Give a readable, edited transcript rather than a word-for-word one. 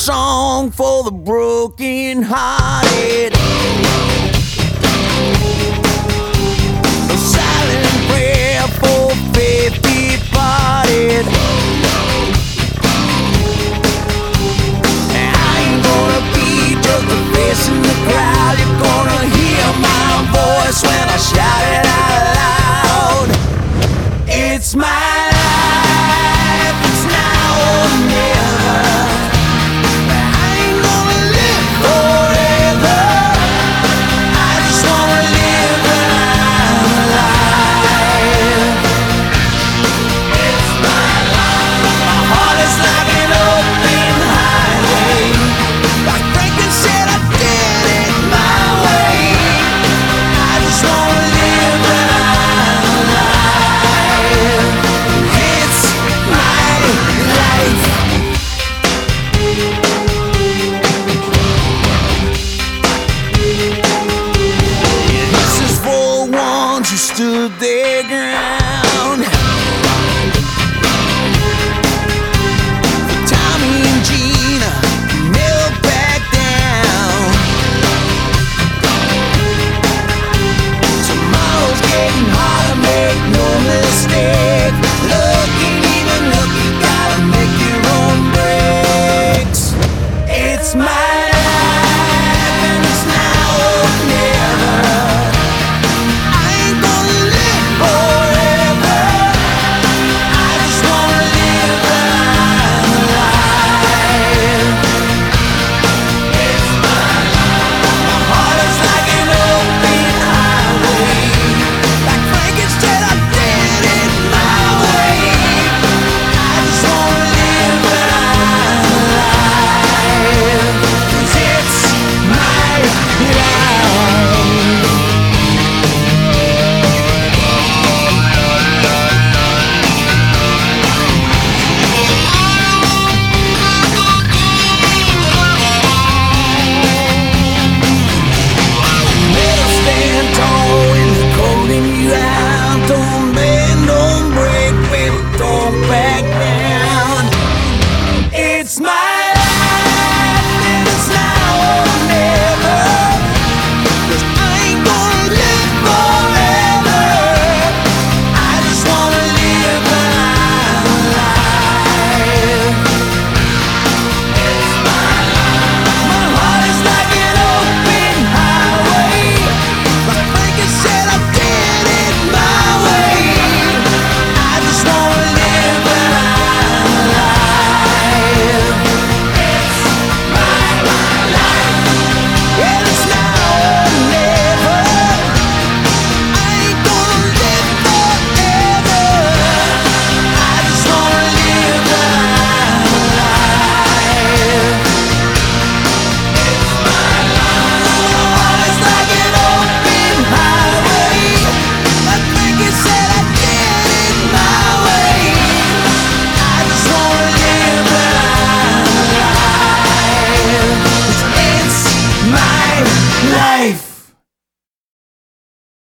song for the broken hearted, a silent prayer for faith departed. I ain't gonna be just a face in the crowd. You're gonna hear my voice when I shout it out loud. It's my life, it's now or never. I ain't gonna live forever. I just wanna live when I'm alive. It's my life. My heart is like an open highway. Like Franklin said, I did it my way. I just wanna live when I'm alive. It's my life. This is for ones who stood their ground.